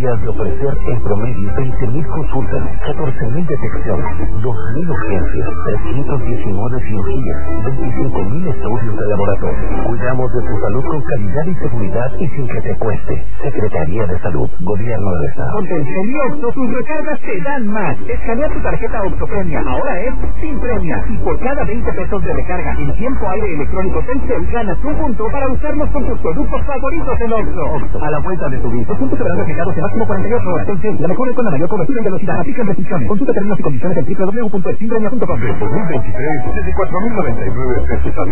días de ofrecer en promedio 20.000 consultas, 14.000 detecciones, 2.000 urgencias, 319 cirugías, 25.000 estudios de laboratorio. Cuidamos de tu salud con calidad y seguridad y sin que te cueste. Secretaría de Salud, Gobierno del Estado. Con Telcel y Oxxo, tus recargas te dan más. Escanea tu tarjeta Oxxo Premia. Ahora es sin premia. Y por cada 20 pesos de recarga en tiempo aire electrónico Telcel, ganas un punto para usarlos con tus productos favoritos en Oxxo. Oxxo, a la vuelta de tu vida. Los puntos se verán reflejados en máximo 48 horas. Telcel, la mejor con la mayor cobertura en velocidad. Aplican restricciones. Consulta términos y condiciones en www.eximpremia.com. Del 2023, desde 4.099 pesos al